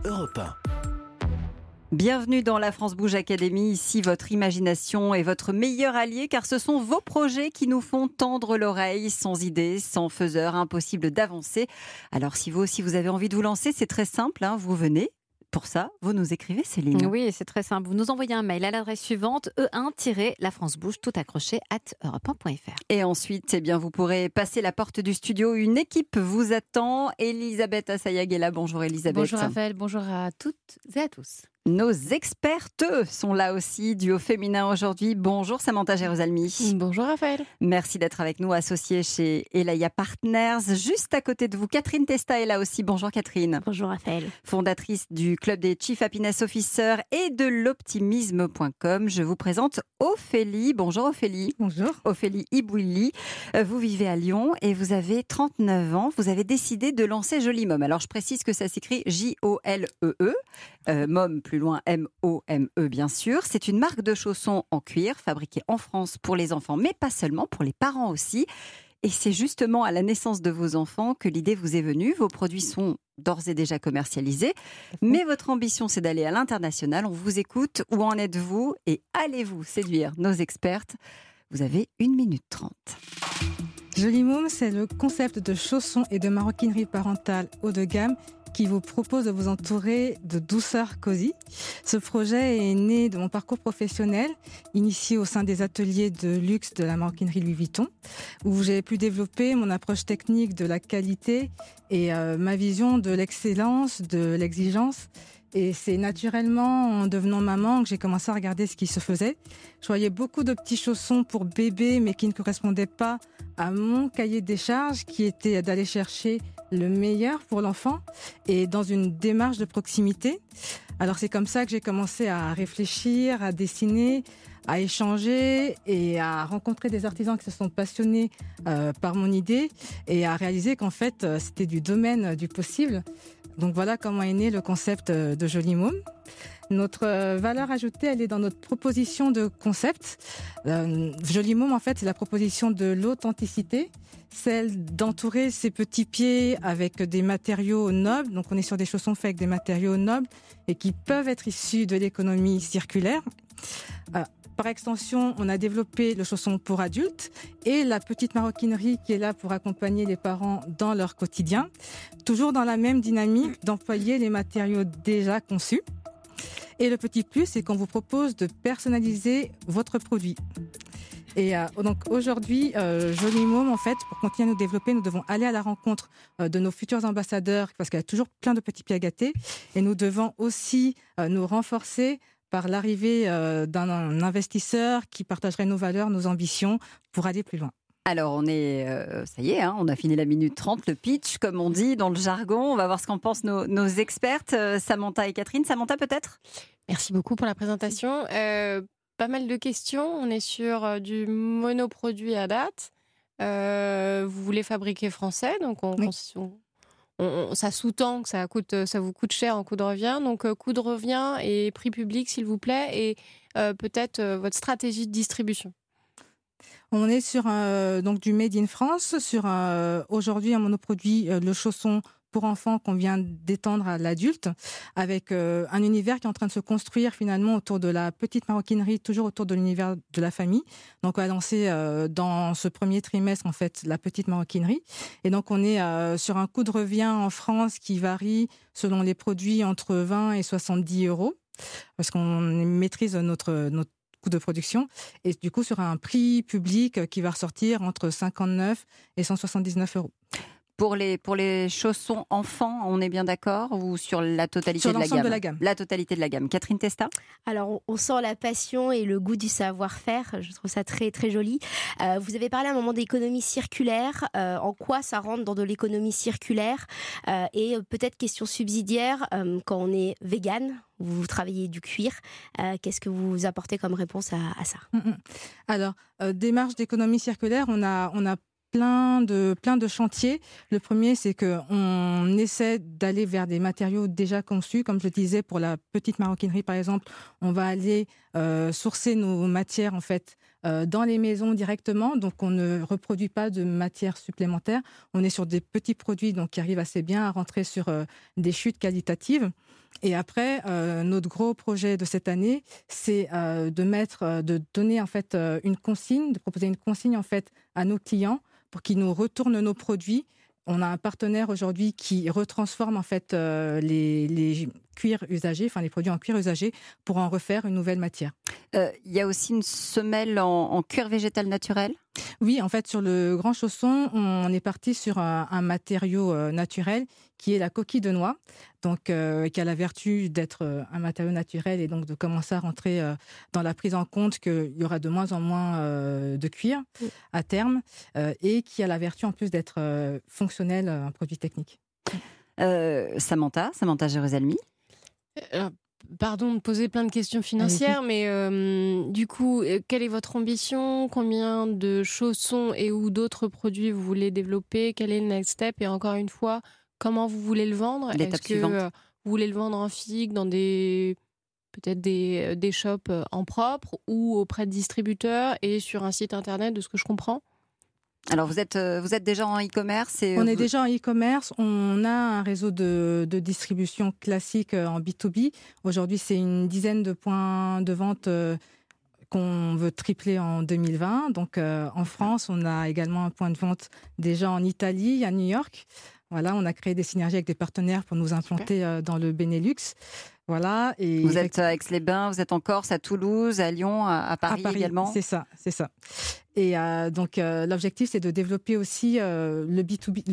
Europe 1. Bienvenue dans la France Bouge Academy. Ici, votre imagination est votre meilleur allié car ce sont vos projets qui nous font tendre l'oreille. Sans idée, sans faiseur, impossible d'avancer. Alors si vous aussi vous avez envie de vous lancer, c'est très simple, vous venez. Pour ça, vous nous écrivez, Céline. Oui, c'est très simple. Vous nous envoyez un mail à l'adresse suivante e1-lafrancebouge, tout accroché, @europe1.fr. Et ensuite, vous pourrez passer la porte du studio. Une équipe vous attend. Elisabeth Assayag est là. Bonjour Elisabeth. Bonjour Raphaël, bonjour à toutes et à tous. Nos expertes sont là aussi, duo féminin aujourd'hui. Bonjour Samantha Jérusalemi. Bonjour Raphaël. Merci d'être avec nous, associée chez Elaya Partners. Juste à côté de vous, Catherine Testa est là aussi. Bonjour Catherine. Bonjour Raphaël. Fondatrice du club des Chief Happiness Officers et de l'optimisme.com. Je vous présente Ophélie. Bonjour Ophélie. Bonjour. Ophélie Ibouili. Vous vivez à Lyon et vous avez 39 ans. Vous avez décidé de lancer Joli Mom. Alors je précise que ça s'écrit J-O-L-E-E. Mom plus loin M-O-M-E bien sûr. C'est une marque de chaussons en cuir fabriquée en France pour les enfants, mais pas seulement, pour les parents aussi. Et c'est justement à la naissance de vos enfants que l'idée vous est venue. Vos produits sont d'ores et déjà commercialisés, mais votre ambition c'est d'aller à l'international. On vous écoute. Où en êtes-vous et allez-vous séduire nos expertes? Vous avez 1 minute 30. Joli Mom, c'est le concept de chaussons et de maroquinerie parentale haut de gamme qui vous propose de vous entourer de douceur cosy. Ce projet est né de mon parcours professionnel, initié au sein des ateliers de luxe de la maroquinerie Louis Vuitton, où j'ai pu développer mon approche technique de la qualité et ma vision de l'excellence, de l'exigence. Et c'est naturellement en devenant maman que j'ai commencé à regarder ce qui se faisait. Je voyais beaucoup de petits chaussons pour bébé, mais qui ne correspondaient pas à mon cahier des charges, qui était d'aller chercher le meilleur pour l'enfant et dans une démarche de proximité. Alors c'est comme ça que j'ai commencé à réfléchir, à dessiner, à échanger et à rencontrer des artisans qui se sont passionnés par mon idée et à réaliser qu'en fait c'était du domaine du possible. Donc voilà comment est né le concept de Joli Mom. Notre valeur ajoutée, elle est dans notre proposition de concept. Joli Mom, en fait, c'est la proposition de l'authenticité, celle d'entourer ses petits pieds avec des matériaux nobles. Donc on est sur des chaussons faits avec des matériaux nobles et qui peuvent être issus de l'économie circulaire. Par extension, on a développé le chausson pour adultes et la petite maroquinerie qui est là pour accompagner les parents dans leur quotidien, toujours dans la même dynamique d'employer les matériaux déjà conçus. Et le petit plus, c'est qu'on vous propose de personnaliser votre produit. Et donc aujourd'hui, Joli Mom, en fait, pour continuer à nous développer, nous devons aller à la rencontre de nos futurs ambassadeurs parce qu'il y a toujours plein de petits pieds à gâter. Et nous devons aussi nous renforcer par l'arrivée d'un investisseur qui partagerait nos valeurs, nos ambitions pour aller plus loin. Alors, on est, ça y est, on a fini la minute 30, le pitch, comme on dit dans le jargon. On va voir ce qu'en pensent nos expertes, Samantha et Catherine. Samantha, peut-être ? Merci beaucoup pour la présentation. Pas mal de questions. On est sur du monoproduit à date. Vous voulez fabriquer français, donc ça sous-tend que ça vous coûte cher en coût de revient. Donc, coût de revient et prix public, s'il vous plaît, et peut-être votre stratégie de distribution. On est sur donc du Made in France, sur aujourd'hui un monoproduit, le chausson pour enfants qu'on vient d'étendre à l'adulte, avec un univers qui est en train de se construire finalement autour de la petite maroquinerie, toujours autour de l'univers de la famille. Donc on a lancé dans ce premier trimestre en fait la petite maroquinerie. Et donc on est sur un coût de revient en France qui varie selon les produits entre 20 et 70 €, parce qu'on maîtrise notre coût de production, et du coup sur un prix public qui va ressortir entre 59 et 179 €. Pour les chaussons enfants, on est bien d'accord, ou sur la totalité sur de la l'ensemble gamme? de la gamme. La totalité de la gamme. Catherine Testa? Alors, on sent la passion et le goût du savoir-faire. Je trouve ça très, très joli. Vous avez parlé à un moment d'économie circulaire. En quoi ça rentre dans de l'économie circulaire? Et peut-être question subsidiaire, quand on est vegan, vous travaillez du cuir, qu'est-ce que vous apportez comme réponse à ça? Alors, démarche d'économie circulaire, on a plein de chantiers. Le premier, c'est qu'on essaie d'aller vers des matériaux déjà conçus. Comme je le disais, pour la petite maroquinerie, par exemple, on va aller sourcer nos matières en fait dans les maisons directement. Donc, on ne reproduit pas de matière supplémentaire. On est sur des petits produits donc, qui arrivent assez bien à rentrer sur des chutes qualitatives. Et après, notre gros projet de cette année, c'est de donner en fait une consigne, de proposer une consigne en fait à nos clients pour qu'ils nous retournent nos produits. On a un partenaire aujourd'hui qui retransforme en fait les cuirs usagés, enfin les produits en cuir usagé, pour en refaire une nouvelle matière. Il y a aussi une semelle en cuir végétal naturel ? Oui, en fait, sur le grand chausson, on est parti sur un matériau naturel qui est la coquille de noix, donc qui a la vertu d'être un matériau naturel et donc de commencer à rentrer dans la prise en compte qu'il y aura de moins en moins de cuir à terme et qui a la vertu en plus d'être fonctionnel, un produit technique. Samantha Gerusalmi. Pardon de poser plein de questions financières, mais du coup, quelle est votre ambition ? Combien de chaussons et ou d'autres produits vous voulez développer ? Quel est le next step ? Et encore une fois, comment vous voulez le vendre ? L'étape Est-ce suivante. que vous voulez le vendre en physique dans peut-être des shops en propre ou auprès de distributeurs et sur un site internet, de ce que je comprends ? Alors, vous êtes déjà en e-commerce On est déjà en e-commerce. On a un réseau de distribution classique en B2B. Aujourd'hui, c'est une dizaine de points de vente qu'on veut tripler en 2020. Donc, en France, on a également un point de vente déjà en Italie, à New York. Voilà, on a créé des synergies avec des partenaires pour nous implanter dans le Benelux. Voilà, et vous êtes à Aix-les-Bains, vous êtes en Corse, à Toulouse, à Lyon, à Paris également. C'est ça. Et donc l'objectif, c'est de développer aussi le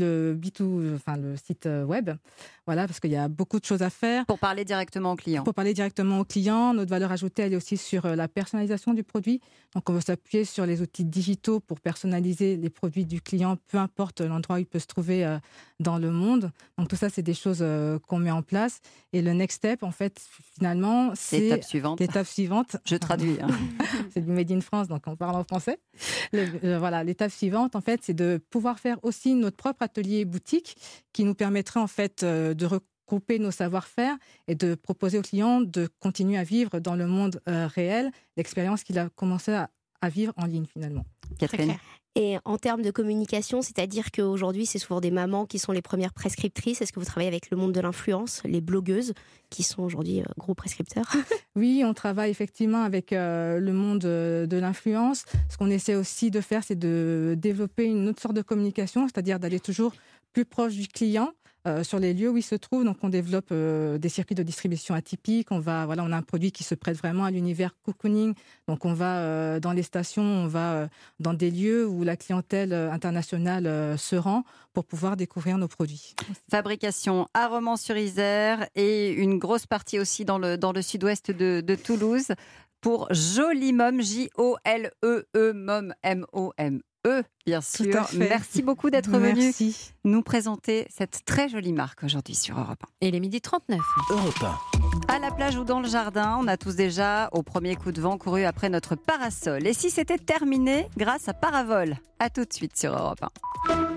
site web. Voilà, parce qu'il y a beaucoup de choses à faire. Pour parler directement aux clients. Notre valeur ajoutée, elle est aussi sur la personnalisation du produit. Donc on veut s'appuyer sur les outils digitaux pour personnaliser les produits du client, peu importe l'endroit où il peut se trouver dans le monde. Donc tout ça, c'est des choses qu'on met en place. Et le next step, en fait, finalement, c'est l'étape suivante. Je traduis. C'est du Made in France, donc on parle en français. L'étape suivante, en fait, c'est de pouvoir faire aussi notre propre atelier boutique qui nous permettrait, en fait, de regrouper nos savoir-faire et de proposer aux clients de continuer à vivre dans le monde réel l'expérience qu'il a commencé à vivre en ligne, finalement. Catherine. Et en termes de communication, c'est-à-dire qu'aujourd'hui, c'est souvent des mamans qui sont les premières prescriptrices. Est-ce que vous travaillez avec le monde de l'influence, les blogueuses, qui sont aujourd'hui gros prescripteurs ? Oui, on travaille effectivement avec le monde de l'influence. Ce qu'on essaie aussi de faire, c'est de développer une autre sorte de communication, c'est-à-dire d'aller toujours plus proche du client. Sur les lieux où il se trouve, donc on développe des circuits de distribution atypiques. On a un produit qui se prête vraiment à l'univers cocooning. Donc on va dans les stations, on va dans des lieux où la clientèle internationale se rend pour pouvoir découvrir nos produits. Fabrication à Romans-sur-Isère et une grosse partie aussi dans le sud-ouest de Toulouse pour Joli Mom, J-O-L-E-E, Mom, M-O-M. Bien sûr. Merci beaucoup d'être venu nous présenter cette très jolie marque aujourd'hui sur Europe 1. Et il est 12h39. Europe 1. À la plage ou dans le jardin, on a tous déjà, au premier coup de vent, couru après notre parasol. Et si c'était terminé grâce à Paravol ? À tout de suite sur Europe 1.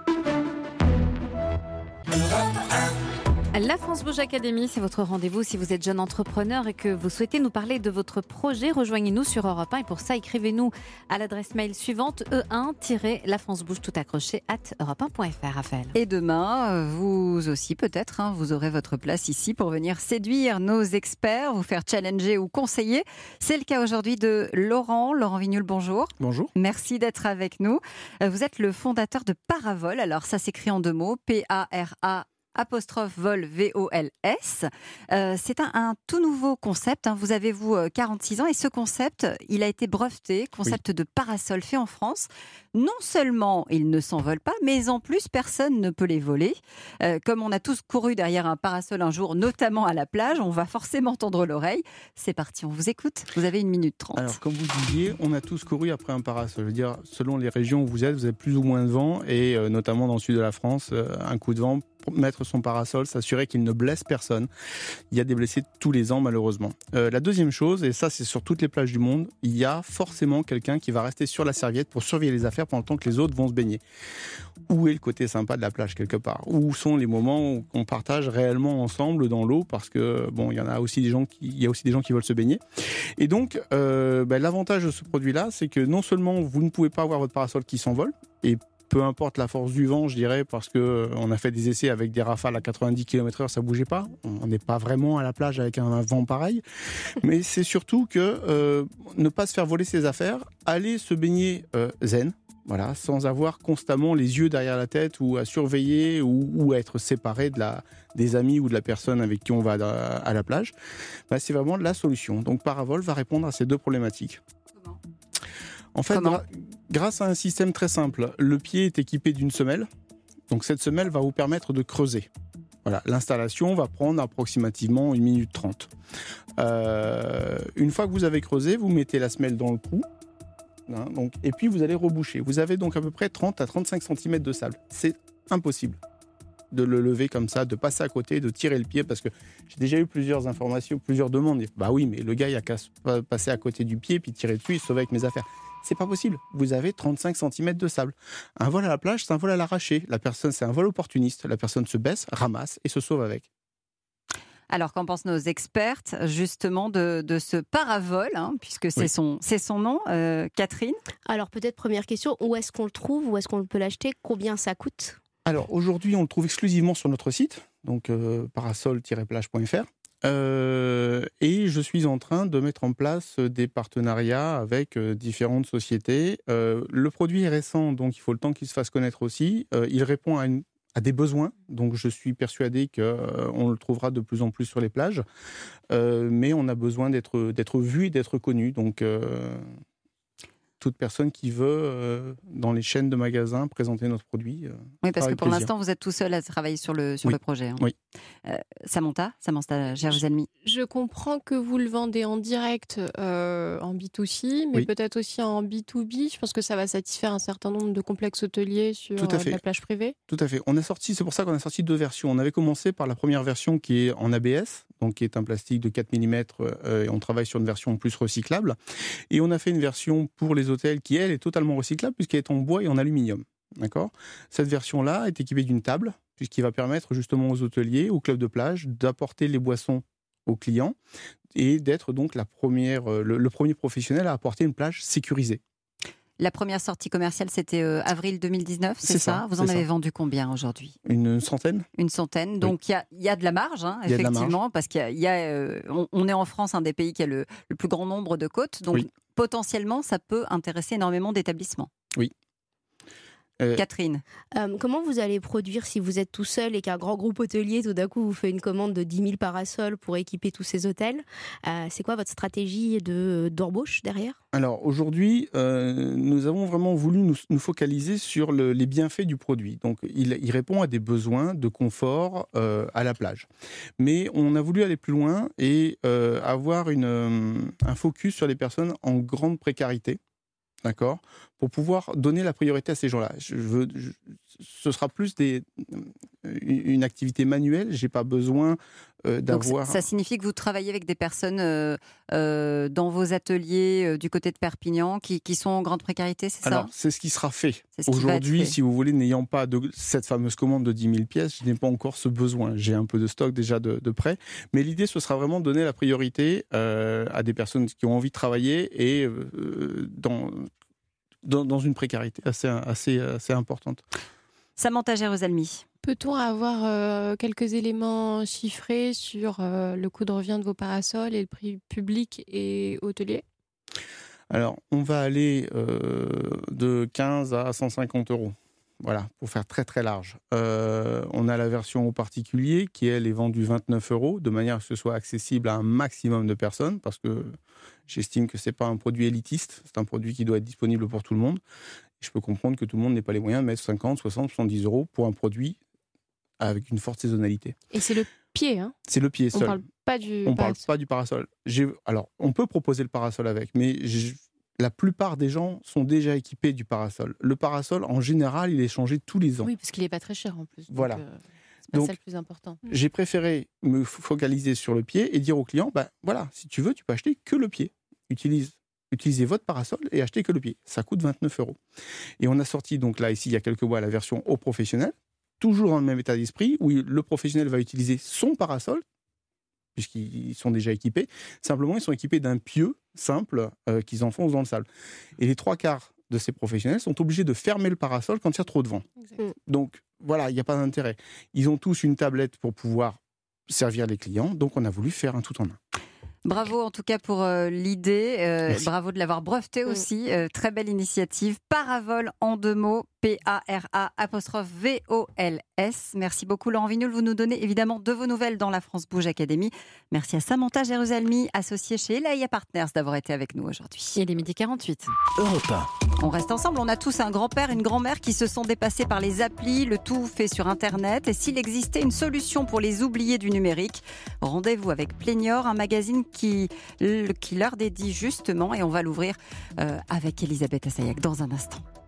La France Bouge Academy, c'est votre rendez-vous si vous êtes jeune entrepreneur et que vous souhaitez nous parler de votre projet. Rejoignez-nous sur Europe 1 et pour ça, écrivez-nous à l'adresse mail suivante e1-lafrancebouge tout accroché @europe1.fr. Raphaël. Et demain, vous aussi peut-être, vous aurez votre place ici pour venir séduire nos experts, vous faire challenger ou conseiller. C'est le cas aujourd'hui de Laurent Vignoul, bonjour. Bonjour. Merci d'être avec nous. Vous êtes le fondateur de Paravol. Alors ça s'écrit en 2 mots, P-A-R-A Vol V-O-L-S. C'est un tout nouveau concept. Vous avez 46 ans et ce concept, il a été breveté, concept de parasol fait en France. Non seulement il ne s'envole pas, mais en plus personne ne peut les voler. Comme on a tous couru derrière un parasol un jour, notamment à la plage, on va forcément tendre l'oreille. C'est parti, on vous écoute. Vous avez 1 minute 30. Alors comme vous disiez, on a tous couru après un parasol. Je veux dire, selon les régions où vous avez plus ou moins de vent et notamment dans le sud de la France, un coup de vent mettre son parasol, s'assurer qu'il ne blesse personne. Il y a des blessés tous les ans, malheureusement. La deuxième chose, et ça c'est sur toutes les plages du monde, il y a forcément quelqu'un qui va rester sur la serviette pour surveiller les affaires pendant le temps que les autres vont se baigner. Où est le côté sympa de la plage quelque part? Où sont les moments où on partage réellement ensemble dans l'eau? Parce que bon, il y a aussi des gens qui veulent se baigner. Et donc, l'avantage de ce produit-là, c'est que non seulement vous ne pouvez pas avoir votre parasol qui s'envole, et peu importe la force du vent, je dirais, parce que on a fait des essais avec des rafales à 90 km/h, ça bougeait pas. On n'est pas vraiment à la plage avec un vent pareil. Mais c'est surtout que ne pas se faire voler ses affaires, aller se baigner zen. Voilà, sans avoir constamment les yeux derrière la tête ou à surveiller ou à être séparé des amis ou de la personne avec qui on va à la plage, c'est vraiment la solution. Donc Paravol va répondre à ces deux problématiques. Comment ? En fait, grâce à un système très simple, le pied est équipé d'une semelle. Donc cette semelle va vous permettre de creuser. Voilà, l'installation va prendre approximativement 1 minute 30. Une fois que vous avez creusé, vous mettez la semelle dans le trou. Et puis vous allez reboucher. Vous avez donc à peu près 30 à 35 cm de sable. C'est impossible de le lever comme ça, de passer à côté, de tirer le pied, parce que j'ai déjà eu plusieurs informations, plusieurs demandes. Bah oui, mais le gars, il a qu'à passer à côté du pied, puis tirer dessus, il se sauve avec mes affaires. C'est pas possible. Vous avez 35 cm de sable. Un vol à la plage, c'est un vol à l'arraché. La personne, c'est un vol opportuniste. La personne se baisse, ramasse et se sauve avec. Alors, qu'en pensent nos expertes, justement, de ce paravol, puisque c'est son nom, Catherine? Alors, peut-être première question, où est-ce qu'on le trouve? Où est-ce qu'on peut l'acheter? Combien ça coûte? Alors, aujourd'hui, on le trouve exclusivement sur notre site, donc parasol-plage.fr. Et je suis en train de mettre en place des partenariats avec différentes sociétés. Le produit est récent, donc il faut le temps qu'il se fasse connaître aussi. Il répond à des besoins, donc je suis persuadé qu'on le trouvera de plus en plus sur les plages, mais on a besoin d'être vu et d'être connu, donc toute personne qui veut, dans les chaînes de magasins, présenter notre produit. Oui, parce que pour l'instant, vous êtes tout seul à travailler sur le projet. Oui. Samantha Gerzalmi. Je comprends que vous le vendez en direct en B2C, mais peut-être aussi en B2B. Je pense que ça va satisfaire un certain nombre de complexes hôteliers sur la plage privée. Tout à fait. C'est pour ça qu'on a sorti 2 versions. On avait commencé par la première version qui est en ABS, donc qui est un plastique de 4 mm, et on travaille sur une version plus recyclable. Et on a fait une version pour les hôtels qui, elle, est totalement recyclable puisqu'elle est en bois et en aluminium. D'accord ? Cette version-là est équipée d'une table, puisqu'il va permettre justement aux hôteliers, aux clubs de plage, d'apporter les boissons aux clients et d'être donc le premier professionnel à apporter une plage sécurisée. La première sortie commerciale, c'était avril 2009, c'est ça? Vous en avez vendu combien aujourd'hui? Une centaine. Une centaine. Donc il y a de la marge, effectivement, parce qu'on est en France, un des pays qui a le plus grand nombre de côtes. Donc potentiellement, ça peut intéresser énormément d'établissements. Oui. Catherine. Comment vous allez produire si vous êtes tout seul et qu'un grand groupe hôtelier, tout d'un coup, vous fait une commande de 10 000 parasols pour équiper tous ces hôtels? C'est quoi votre stratégie d'embauche derrière? Alors aujourd'hui, nous avons vraiment voulu nous focaliser sur les bienfaits du produit. Donc il répond à des besoins de confort à la plage. Mais on a voulu aller plus loin et avoir un focus sur les personnes en grande précarité. D'accord, pour pouvoir donner la priorité à ces gens-là. Ce sera plus une activité manuelle. J'ai pas besoin d'avoir. Donc ça signifie que vous travaillez avec des personnes dans vos ateliers du côté de Perpignan qui sont en grande précarité, c'est ça? Alors c'est ce qui sera fait. Aujourd'hui, si vous voulez, n'ayant pas cette fameuse commande de 10 000 pièces, je n'ai pas encore ce besoin. J'ai un peu de stock déjà de prêt, mais l'idée ce sera vraiment de donner la priorité à des personnes qui ont envie de travailler et dans une précarité assez importante. Samantha Gerzalmi. Peut-on avoir quelques éléments chiffrés sur le coût de revient de vos parasols et le prix public et hôtelier? Alors, on va aller de 15 à 150 €. Voilà, pour faire très très large. On a la version au particulier qui, elle, est vendue 29 €, de manière à ce que ce soit accessible à un maximum de personnes, parce que j'estime que ce n'est pas un produit élitiste, c'est un produit qui doit être disponible pour tout le monde. Je peux comprendre que tout le monde n'ait pas les moyens de mettre 50, 60, 70 € pour un produit avec une forte saisonnalité. Et c'est le pied, hein? C'est le pied seul. On ne parle pas du parasol. Alors, on peut proposer le parasol avec, mais la plupart des gens sont déjà équipés du parasol. Le parasol, en général, il est changé tous les ans. Oui, parce qu'il n'est pas très cher en plus. Voilà. Donc, c'est le plus important. j'ai préféré me focaliser sur le pied et dire au client, voilà, si tu veux, tu peux acheter que le pied. Utilisez votre parasol et achetez que le pied. Ça coûte 29 €. Et on a sorti, donc là, ici, il y a quelques mois, la version au professionnel, toujours dans le même état d'esprit, où le professionnel va utiliser son parasol, puisqu'ils sont déjà équipés. Simplement, ils sont équipés d'un pieu simple qu'ils enfoncent dans le sable. Et les 3/4 de ces professionnels sont obligés de fermer le parasol quand il y a trop de vent. Exact. Donc, voilà, il n'y a pas d'intérêt. Ils ont tous une tablette pour pouvoir servir les clients, donc on a voulu faire un tout en un. Bravo en tout cas pour l'idée, bravo de l'avoir breveté aussi, très belle initiative. Paravol en 2 mots, PARA''VOLS. Merci beaucoup Laurent Vignoul, vous nous donnez évidemment de vos nouvelles dans la France Bouge Academy. Merci à Samantha Jérusalemi, associée chez Elaia Partners, d'avoir été avec nous aujourd'hui. Il est 12h48. Europe 1. On reste ensemble, on a tous un grand-père, une grand-mère qui se sont dépassés par les applis, le tout fait sur Internet. Et s'il existait une solution pour les oubliés du numérique, rendez-vous avec Plénior, un magazine qui leur dédie justement, et on va l'ouvrir avec Elisabeth Assayag dans un instant.